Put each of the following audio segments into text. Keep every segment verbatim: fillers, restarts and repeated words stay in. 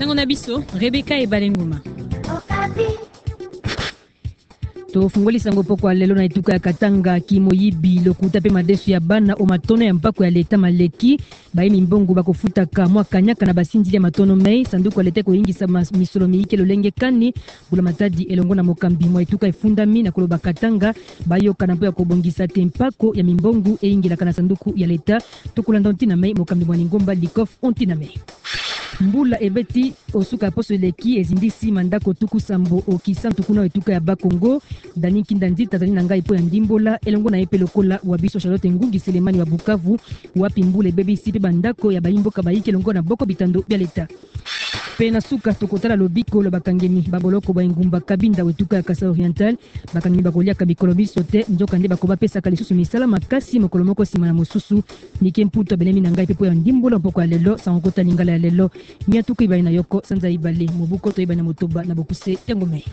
Sango na biso, Rebecca e Balenguma. To fungoli sango poko alelo na ituka ya Katanga kimoyibi lokuta pe madesu ya bana o matono ya mpako ya leta maleki baimi mbongo bakofuta ka mwa kanyaka na basinzi ya matono mei sanduku ya leta ko ingisa misolo miike lolenge kani bula matadi elongo na mokambi mwa ituka efundami na koloba Katanga bayo kana po ya kobongisa te mpako ya mimbongo e ingila kana sanduku ya leta tokulanda ontina mei mokambi mwa Lingomba Likof ontina mei mbula ebeti osuka poso leki ezindisi mandako tuku sambo okisantu kuna etuka ya Bakongo Dani Kindanzi tazani na ngai po ya ndimbola elongo na epe lokola wabiso Charlotte Ngungi Selemani wa Bukavu wapi mbule bebi sipe bandako ya bayimboka bayike elongo na boko bitando bya leta pena suka tokotala lobiko lo bakangeni baboloko ba Ngumba Kabinda wetuka ya Kasa Oriental bakangeni bakolia ka mikolo biso te njoka nde bakoba pesa kalisusu misala makasi mokolo moko sima na mosusu nike mputo belemi na ngai pe po ya ndimbola mpoko ya lelo sangokota lingala ya lelo miatuku ibali na yoko sanza ibale mobuko to ibali na motoba na bokuse tengome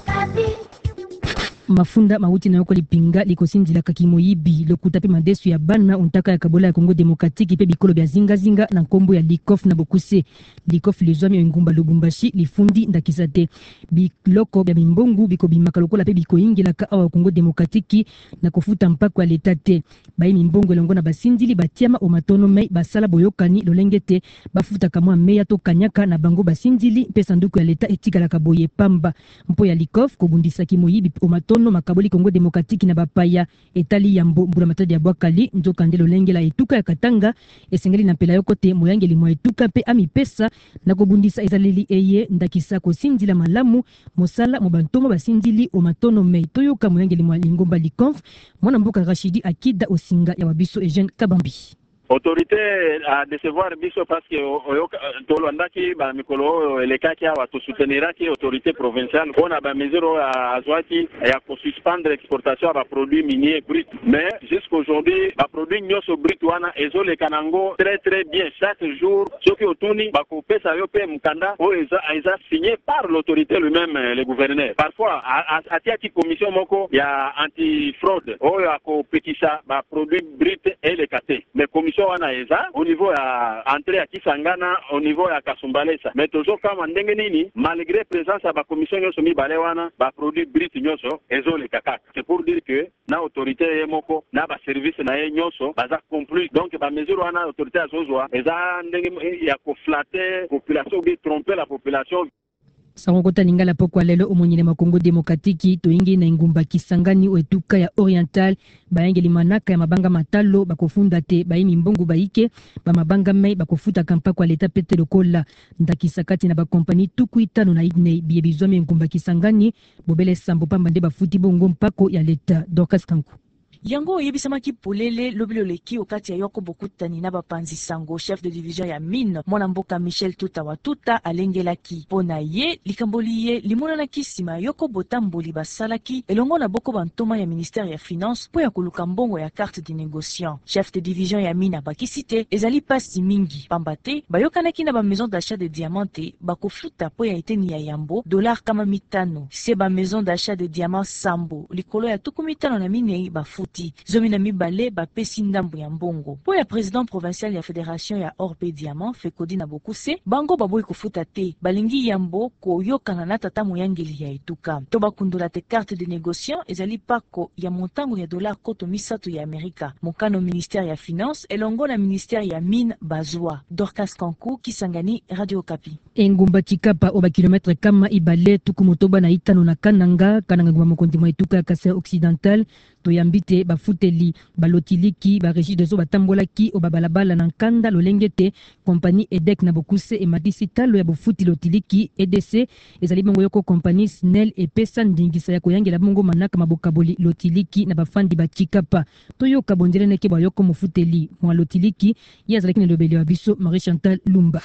mafunda mauti na yoko lipinga likosinzila kakimoyibi lokuta pe madesu ya bana untaka ya Kabola ya Kongo Demokratiki pe bikolo bya zinga zinga na nkombo ya Likof na bokuse Likof lizwami ya Ngumba Lubumbashi lifundi ndakisate biloko bya mimbongu biko bimaka lokola pe biko ingila ka awa Kongo Demokratiki na kofuta mpako ya leta te bayi mimbongo elongo na basinzili batiama o matono mei basala boyokani lolenge te bafuta kamwa meya to kanyaka na bango basinzili pe sanduku ya leta etikala kaboye pamba mpo ya Likof kobundisa kimoyibi o matono no makaboli Kongo Demokratiki na bapaya etali yambo mbula matadi ya bwakali nzoka ndelo lengela etuka ya Katanga esengeli na pela yokote moyangeli mwa etuka pe amipesa na kobundisa ezaleli eye ndakisa kosinzila malamu mosala mobantomo basinzili o matono mei toyoka moyangeli mwa Lingomba Likonf mwana mboka Rashidi Akida osinga ya wabiso Eugène Kabambi. Autorité à décevoir biso parce que tolondaki ba mikolo elekaki awa to souteniraki autorité provinciale on a ba mesure à zwaki ya ko suspendre exportation ba produits miniers brut mais jusqu'aujourd'hui ba produits nyoso brut wana ezole kanango très très bien chaque jour soki otuni ba ko pesa yo pe mkanda o eza eza signé par l'autorité lui-même le gouverneur parfois atiaki commission moko ya anti fraude o ya ko petisa ba produits brut et les kate mais commission wana eza au niveau ya entrée ya Kisangana au niveau ya Kasumbalesa mais toujours kama ndenge nini malgré présence ya ba commission nyoso mibale wana ba produit brut nyoso ezo le kaka c'est pour dire que na autorité yemoko na ba service na ye nyoso baza compris donc ba mesure wana autorité azozwa eza ndenge ya ko flatter population ou tromper la population. Sangokota lingala poko lelo omonyele makongo demokratiki toingi na Ngumba Kisangani oetuka ya Oriental bayengeli manaka ya mabanga matalo bakofunda te bayimi mbongo baike ba mabanga mei bakofuta kampa kwa leta pete lokola ndakisakati na ba kompani tuku itano na idne biye bizome Ngumba Kisangani bobele sambo pamba nde bafuti bongo mpako ya leta Dorcas Kanku. Yango yebisamaki polele lobilo leki okati ya yoko bokutani na bapanzi sango chef de division ya mine mwana mboka Michel Tuta Watuta alengelaki pona ye likamboli ye limona kisima yoko botamboli basalaki elongo na boko bantoma ya ministère ya finance po ya koluka mbongo ya carte de négociant chef de division ya mine bakisite ezali pasi mingi pambate bayokanaki na ba maison d'achat de diamante bakofuta po ya eteni ya yambo dollar kama mitano se ba maison d'achat de diamant sambo likolo ya tuku mitano na mine bafuta Zomina mibale ba pesi ndambu ya mbongo. Po ya président provincial ya fédération ya Orpe Diamant Fekodi na Bokuse, bango baboyi kofuta te, balingi yambo ko yokana na tata moyangeli ya etuka. To bakundula te carte de négociant ezali pako ya montango ya dollar koto misato ya Amerika. Mokano ministère ya finance elongo na ministère ya mine bazwa. Dorcas Kanku Kisangani Radio Kapi. Ngumba Chikapa oba kilometre kama ibale tukumotoba na itano na kananga kananga nguma mokonzi mwa etuka ya Kasai Occidental toyambite bafuteli balotiliki ba régie de zo batambolaki oba balabala na nkanda lolengete compagnie Edek na Bokuse e madisi talo ya bofuti lotiliki E D C ezali bongo yoko compagnie Snell e pesa ndingisa ya koyangela bongo manaka mabokaboli lotiliki na bafandi ba Chikapa toyoka bondele neke ba yoko mofuteli mwa lotiliki yazalaki na lobeli wa biso Marie Chantal Lumba.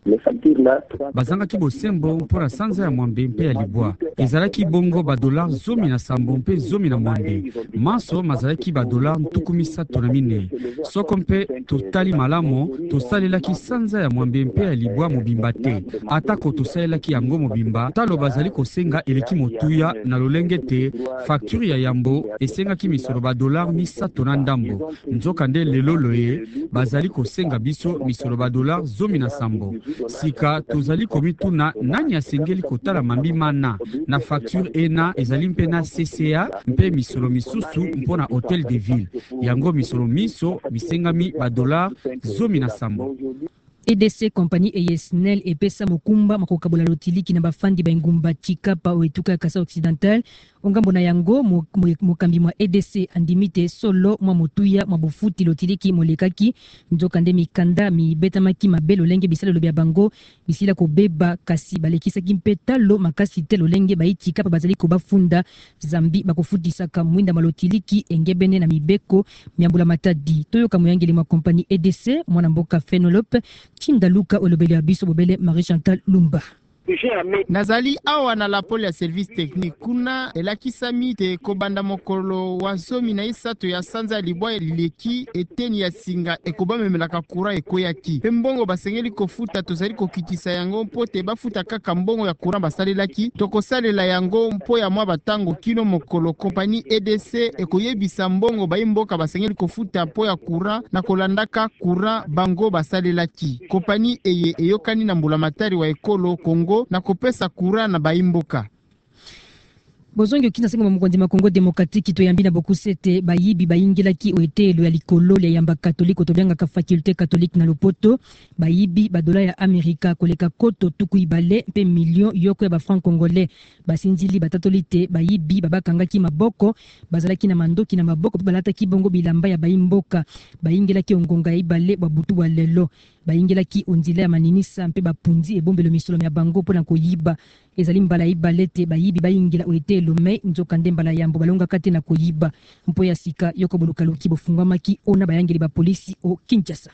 Bazangaki bosembo mpona sanza ya mwambe mpe ya libwa ezalaki bongo ba dollar zomi na sambo mpe zomi na mwambe maso mazalaki ba dollar ntuku misato na minei soko mpe totali malamo tosalelaki sanza ya mwambe mpe ya libwa mobimba te atako tosalelaki yango mobimba talo bazali kosenga eleki motuya na lolenge te facture ya yambo esengaki misolo ba dollar misato na ndambo nzoka nde lelo loye bazali kosenga biso misolo ba dollar zomi na sambo sika tozali komituna nani asengeli kotala mambi mana na facture ena ezali mpe na C C A mpe misolo misusu mpona Hotel de Ville. Yango misolo miso bisengami ba dollar zomi na sambo. E D C compagnie e S N E L epesa mokumba makokabola lotiliki na bafandi ba ngumba Chikapa oetuka ya Kasa Occidental. Ongambo na yango mokambi mwa E D C andimite solo mwa motuya mwa bufuti lotiliki molekaki nzokande mikanda mibetamaki mabe lolenge bisala lobi ya bango bisila kobeba kasi balekisaki mpe talo makasi te lolenge baitika pa bazali kobafunda zambi bakofutisaka mwinda malotiliki engebene na mibeko miambula matadi toyoka moyangeli mwa kompani E D C mwana mboka Fenolope Chindaluka olobeli ya biso bobele Marie Chantal Lumba. Nazali awa na la pole ya service technique kuna elakisami te kobanda mokolo wa zomi na isato ya sanza libwa lileki eteni ya singa ekobamemelaka kura ekoyaki pe mbongo basengeli kofuta tozali kokitisa yango mpo te bafuta kaka mbongo ya kura basalelaki tokosalela yango mpo ya mwa batango kino mokolo kompani E D C ekoyebisa mbongo bayimboka basengeli kofuta mpo ya kura na kolandaka kura bango basalelaki kompani eye eyokani na mbulamatari wa ekolo Kongo na kopesa kura na baimboka. Bozongi okina senga mokonzi ma Kongo Demokratiki to yambi na bokusete bayibi bayingilaki oetelo ya likolo ya yamba katolika to byanga ka faculté catholique na Lopoto bayibi badola ya Amerika koleka koto tuku ibale mpe million yoko ya ba franc congolais basinzili batatolite bayibi babakangaki maboko bazalaki na mandoki na maboko balataki bongo bilamba ya bayimboka bayingilaki ongonga ya ibale babutu wa lelo bayingilaki onzila ya maninisa mpe bapunzi ebombelo misolo ya bango pona koyiba ezali mbala ibalete bayibi bayingila oetelo me nzokande mbala yambo balonga kate na koyiba mpo ya sika yoko bolukaluki bofungwamaki ona bayangeli ba polisi o Kinshasa.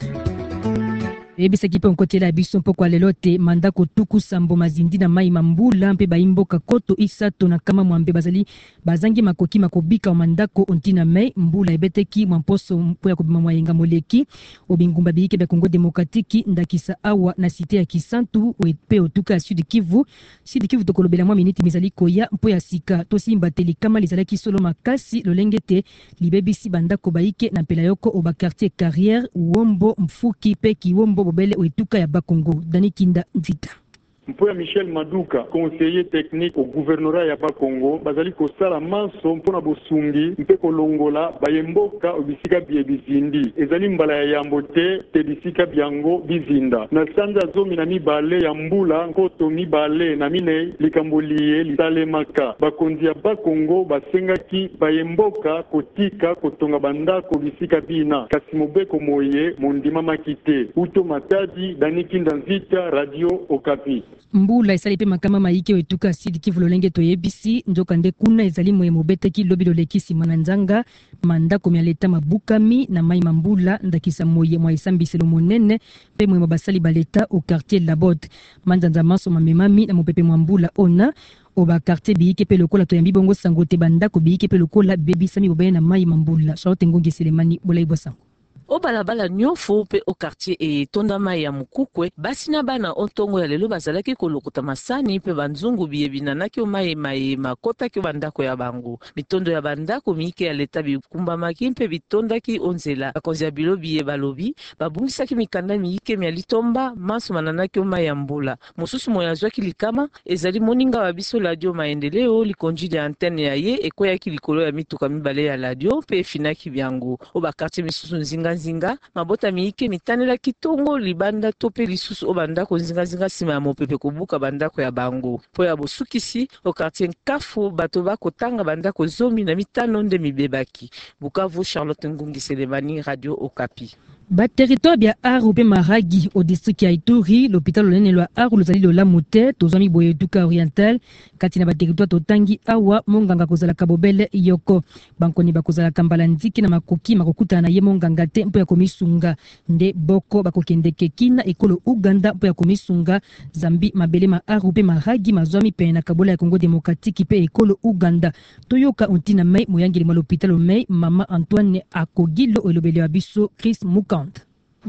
Ebisa kipe nkotela ya biso mpo kwa lelote mandako tuku sambo mazindi na mai mambula mpe baimboka koto isato na kama mwambe bazali bazangi makoki makobika mandako ontina mai mbula ebeteki mwamposo mpo ya kobima mwayenga moleki obingumba biike bya Kongo Demokratiki ndakisa awa na site ya Kisantu pe otuka ya Sud Kivu Sud Kivu tokolobela mwa miniti mizali koya mpo ya sika tosimba telikama lizalaki solo makasi lolengete libebisi bandako baike na pela yoko oba quartier Carrière Uombo Mfuki pe Kiwombo bobele oetuka ya Bakongo. Dani Kinda Nzita. Mpoya Michel Maduka, conseiller technique au gouvernorat ya Bakongo, bazali ko sala manso mpona bosungi mpe kolongola bayemboka obisika bie bizindi. Ezali mbala ya yambote te bisika byango bizinda. Na sanza zomi na mibale ya mbula nkoto mibale na mine likambolie lisalemaka. Bakonzi ya Bakongo basengaki bayemboka kotika kotonga bandako bisika bina. Kasi mobeko moye mondima makite. Uto Matadi, Dani Kinda Nzita, Radio Okapi. Mbula esali pe makama maike wetuka Sud Kivu lolenge to yebisi nzokande kuna ezali moye mobeteki lobi lolekisi mananzanga mandako mya leta mabukami na mai mambula ndakisa moye mwa esambiselo monene pe moye mabasali baleta au quartier Labote manzanza maso mamemami na mopepe mwambula ona oba quartier biike pe lokola to yambi bongo sangote bandako biike pe lokola bebisami bobaye na mai mambula Charlotte Ngongi Selemani bolai bosango. O balabala nyofo pe o quartier e tondama ya mukukwe basi na bana ontongo ya lelo bazalaki kolokota masani pe banzungu biye binanaki o maye maye makota ki bandako ya bango mitondo ya bandako miike ya leta bikumbamaki mpe bitondaki onzela bakonzi ya bilo biye balobi babungisaki mikanda miike mya litomba maso mananaki o maye ya mbula mosusu moya zwaki likama ezali moninga wa biso radio maendeleo likonji ya antenne ya ye ekoyaki likolo ya mituka mibale ya radio pe finaki byango o ba quartier misusu nzinga zinga mabota miike mitanela kitongo libanda tope lisusu obandako zinga zinga sima ya mopepe kubuka bandako ya bango po ya bosukisi o quartier Nkafu bato bakotanga bandako zomi na mitano nde mibebaki. Bukavu, Charlotte Ngungi Selemani, Radio Okapi. Ba territoire bia Aru pe Maragi au district ya Ituri l'hôpital lonene lwa Aru lozali lola mote tozami boye duka oriental kati na ba territoire totangi awa monganga kozala kabobele yoko bankoni bakozala kambala nziki na makoki makokuta na ye monganga te mpo ya komisunga nde boko bakokende kekina ekolo Uganda mpo ya komisunga zambi mabele ma Aru pe Maragi mazwami pe na kabola ya Congo Démocratique pe ekolo Uganda toyoka ontina mai moyangeli ma l'hôpital mai mama Antoine Akogilo olobele wa biso Chris Muka.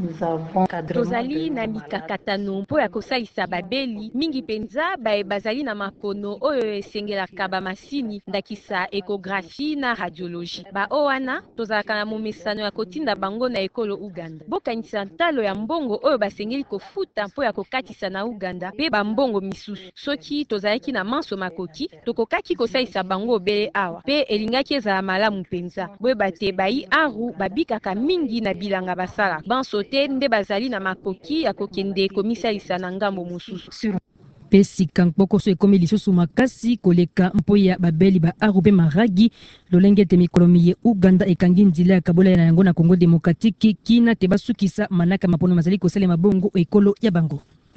tozali na mikakatano mpo ya kosalisa babeli mingi penza baye bazali na makono oyo esengelaka bamasini ndakisa ekografi na radiologie bao wana tozalaka na momesano ya kotinda bango na ekolo Uganda bokanisa ntalo ya mbongo oyo basengeli kofuta mpo ya kokatisa na Uganda pe bambongo misusu soki tozalaki na manso makoki tokokaki kosalisa bango obele awa pe elingaki ezala malamu penza boyeba te bayi aru babikaka mingi na bilanga basala banso te nde bazali na makoki ya kokende komisalisa na ngambo mosusu pesi kankpokoso ekomi lisusu makasi koleka mpo ya babeli ba aru pe maragi lolenge te mikolomi ye Uganda ekangi nzela ya kabola na yango na Kongo Demokratiki kina te basukisa manaka mapono mazali kosalema bongo ekolo ya bango.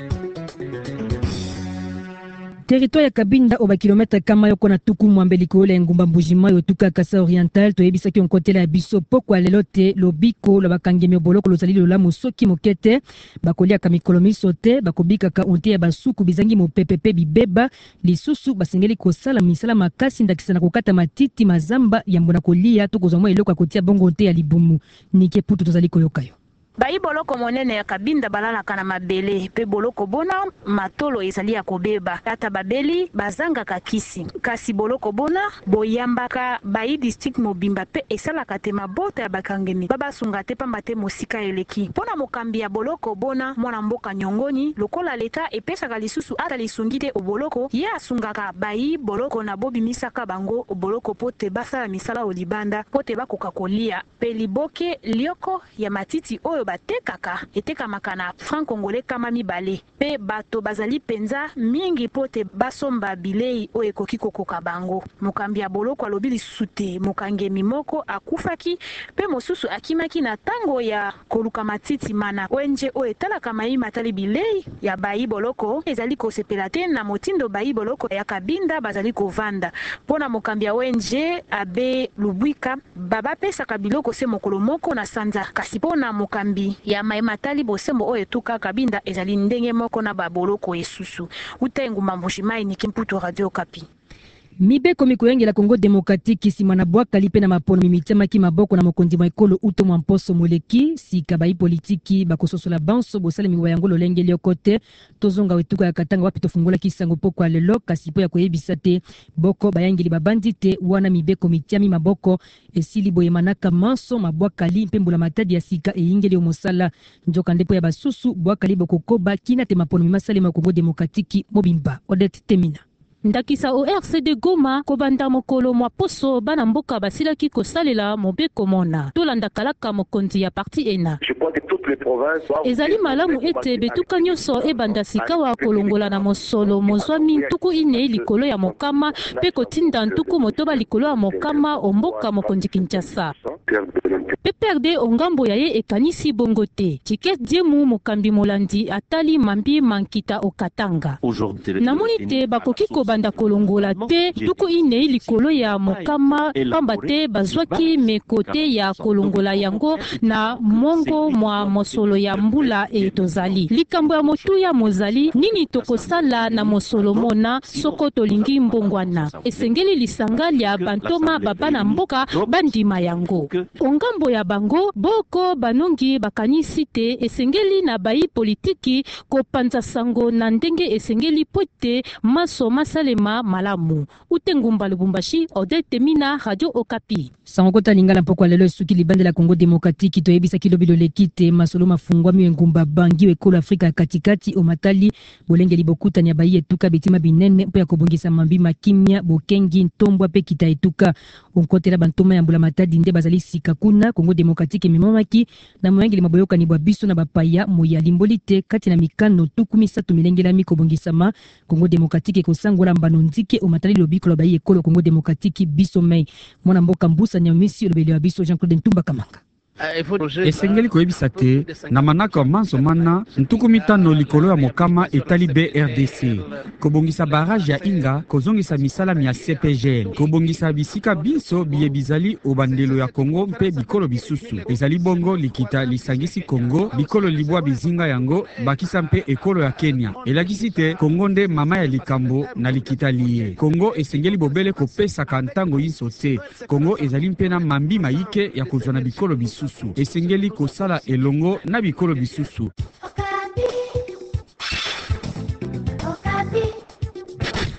Territoire ya Kabinda oba kilometre kama yoko na tuku mwambe likolo ya ngumba mbujima yo tuka Kasa Oriental to yebisaki on kotela ya biso poko alelote lobiko lo bakangemi oboloko lo salili lola musoki mokete bakolia ka mikolo miso te bakobika ka onte ya basuku bizangi mo pepepe bibeba lisusu basengeli kosala misala makasi ndakisa na kokata matiti mazamba ya mbona kolia to kozomwa eloko akotia bongo onte ya libumu nike putu tozali koyokayo. Bayi boloko monene ya Kabinda balalaka na mabele pe boloko bona matolo ezali ya kobeba ata babeli bazanga kakisi kasi boloko bona boyambaka bayi district mobimba pe esalaka te mabota ya bakangemi baba sunga te pamba te mosika eleki pona mokambi ya boloko bona mwana mboka nyongoni lokola leta epesaka lisusu ata lisungi te oboloko ye asungaka bayi boloko na bobi misaka bango oboloko pote basala misala olibanda pote bakoka kolia pe liboke lioko ya matiti oyo batekaka etekamaka na franc congolais kama mibale pe bato bazali penza mingi pote basomba bilei oyo ekoki kokoka bango mokambi ya boloko alobi lisusu te mokangemi moko akufaki pe mosusu akimaki na tango ya koluka matiti mana wenje oyo etalaka mai matali bilei ya bayi boloko ezali kosepela te na motindo bayi boloko ya Kabinda bazali kovanda pona mokambi ya wenje abe lubwika babapesaka biloko se mokolo moko na sanza kasi pona mokambi ya maimatali bosembo oyo tuka Kabinda ezali ndenge moko na baboloko esusu utenguma mbushimai ni Kimputu Radio Okapi. Mibeko mikoyengela Kongo Demokratiki sima na bwaka lipe na mapono mimitema ki maboko na mokonzi mwa ekolo uto mwa mposo moleki sika bayi politiki bakososola banso bosale miwa yango lolenge liokote tozonga wetuka ya Katanga wapi tofungola kisango poko alelo kasi po ya koyebisa te boko bayangeli babandi te wana mibeko mitiami maboko esili boyemanaka manso mabwaka li mpembula matadi ya sika eyingeli omosala njoka ndepo ya basusu bwaka li bokokoba kina te mapono mimasale mwa Kongo Demokratiki mobimba Odette Temina. Ndakisa o R C D Goma kobanda mokolo mwa poso bana mboka basilaki kosalela mobeko mona tolanda kalaka mokonzi ya parti ena ezali malamu ete betuka nyonso ebanda sika wa kolongola na mosolo mozwami ntuku ine likolo ya mokama pe kotinda ntuku motoba likolo ya mokama omboka mokonzi Kinshasa P P R D ongambo ya ye ekanisi bongo te Tiket Diemu mokambi molandi atali mambi mankita okatanga namoni te bakoki banda kolongola te tuku ine likolo ya mokama pamba te bazwaki mekote ya kolongola yango na mongo mwa mosolo ya mbula etozali likambo ya motu ya mozali nini tokosala na mosolo mona soko tolingi mbongwana esengeli lisanga lya bantoma babana mboka bandima yango ongambo ya bango boko banongi bakanisi te esengeli na bayi politiki kopanza sango na ndenge esengeli pote maso masa Lema malamu utengumba Lubumbashi Odette Temina Radio Okapi Sangokota lingala mpoko lelo suki libande la Kongo Demokratiki to yebisa kilobilo lekite masolo mafungwa miwe ngumba bangi ekolo Afrika katikati omatali bolenge libokuta nya bayi etuka betima binene mpo ya kobongisa mambi makimya bokengi ntombwa pe kita etuka onkotela bantoma ya mbula matadi nde bazali sika kuna Kongo Demokratiki mimomaki na mwengi limaboyoka ni bwa biso na bapaya moya limbolite kati na mikano tuku misatu milengela mikobongisama Kongo Demokratiki kosangola mbano nzike omatali lobiko lo bayi ekolo Kongo Demokratiki biso mei mwana mboka mbusa nyamisi lobele wa biso Jean-Claude Ntumba Kamanga esengeli koyebisa te na manaka manso mana ntuku mitano likolo ya mokama etali B R D C kobongisa barrage ya Inga kozongisa misala ya C P G L kobongisa bisika biso biye bizali obandelo ya Kongo mpe bikolo bisusu ezali bongo likita lisangisi Kongo bikolo libwa bizinga yango bakisa mpe ekolo ya Kenya elakisi te Kongo nde mama ya likambo na likita liye Kongo esengeli bobele kopesa kantango yinso te Kongo ezali mpe na mambi mayike ya kozwa na bikolo bisu bisusu esengeli kosala elongo na bikolo bisusu.